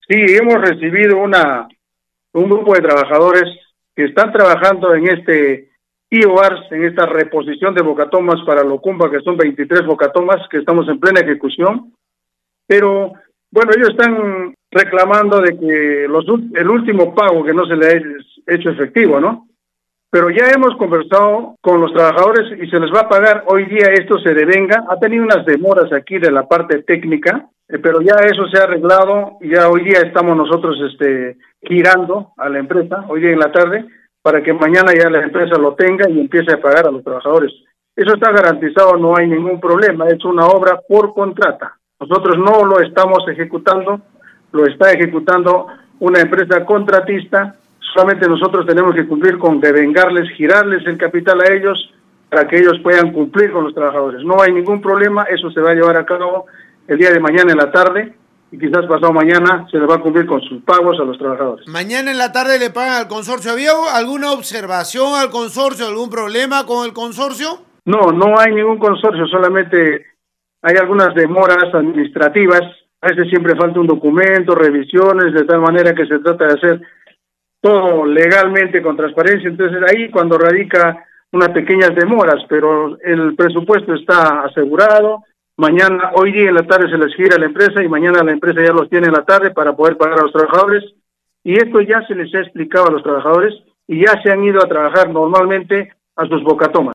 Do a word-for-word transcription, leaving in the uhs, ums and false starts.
Sí, hemos recibido una un grupo de trabajadores que están trabajando en este I O A R S, en esta reposición de bocatomas para Locumba, que son veintitrés bocatomas que estamos en plena ejecución, pero bueno, ellos están reclamando de que los el último pago que no se le ha hecho efectivo, ¿no? Pero ya hemos conversado con los trabajadores y se les va a pagar hoy día, esto se devenga. Ha tenido unas demoras aquí de la parte técnica, eh, pero ya eso se ha arreglado y ya hoy día estamos nosotros este, girando a la empresa, hoy día en la tarde, para que mañana ya la empresa lo tenga y empiece a pagar a los trabajadores. Eso está garantizado, no hay ningún problema, es una obra por contrata. Nosotros no lo estamos ejecutando, lo está ejecutando una empresa contratista. Solamente nosotros tenemos que cumplir con devengarles, girarles el capital a ellos para que ellos puedan cumplir con los trabajadores. No hay ningún problema, eso se va a llevar a cabo el día de mañana en la tarde y quizás pasado mañana se les va a cumplir con sus pagos a los trabajadores. Mañana en la tarde le pagan al consorcio. ¿Había alguna observación al consorcio, algún problema con el consorcio? No, no hay ningún consorcio, solamente hay algunas demoras administrativas. A veces siempre falta un documento, revisiones, de tal manera que se trata de hacer todo legalmente, con transparencia. Entonces ahí cuando radica unas pequeñas demoras, pero el presupuesto está asegurado. Mañana, hoy día en la tarde se les gira a la empresa y mañana la empresa ya los tiene en la tarde para poder pagar a los trabajadores, y esto ya se les ha explicado a los trabajadores y ya se han ido a trabajar normalmente a sus bocatomas.